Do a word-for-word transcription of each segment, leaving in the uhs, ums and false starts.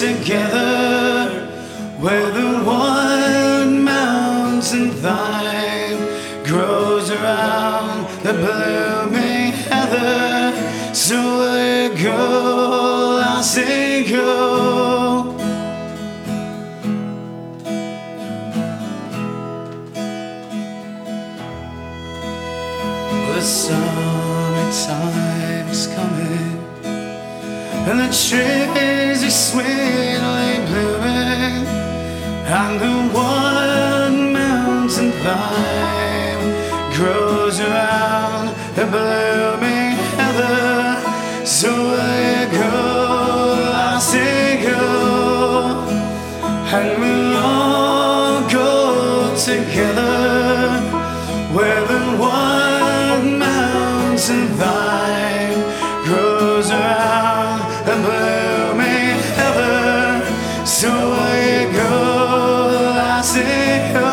together where the one mountain vine grows around the blooming heather. So where you go, I'll say go. The summertime is coming and the trees are sweetly blooming, and the one mountain vine grows around the blooming heather. So where you go, I'll say go, and we'll all go together where the one mountain vine grows around the blooming heather. So where you go, I say go.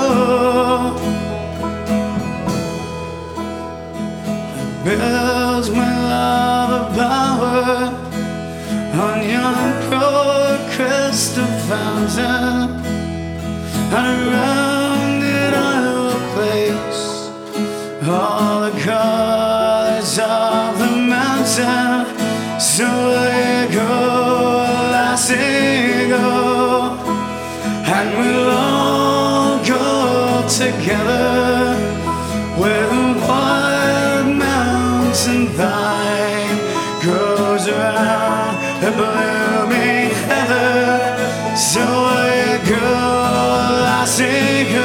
I build my love of power on your pure crystal fountain, and around it I will place all the colors of the mountain. So where you go, I say go, and we'll all go together where the one mountain vine grows around the blooming heather. So where you go, I say go.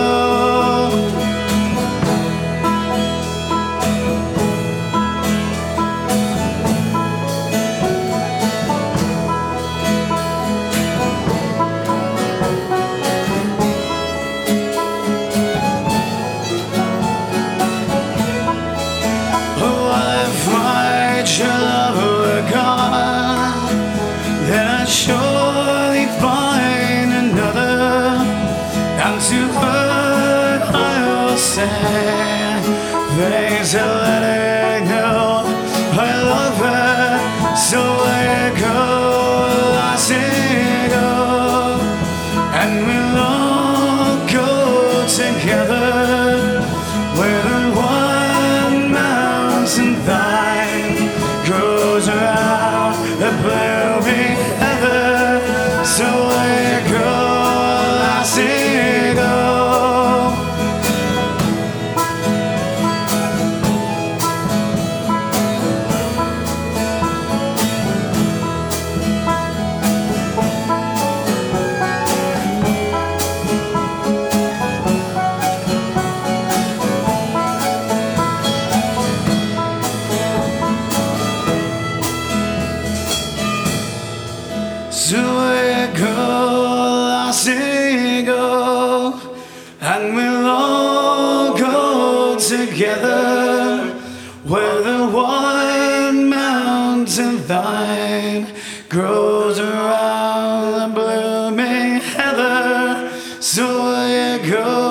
Your love were gone, then I'd surely find another, and to her I will say things to let her know I love her. So where you go, I say go, and we'll all go together where the one mountain vine grows around the blooming heather. So where you go, I say go. So where you go, I say go, and we'll all go together where the one mountain vine grows around the blooming heather. So where you go,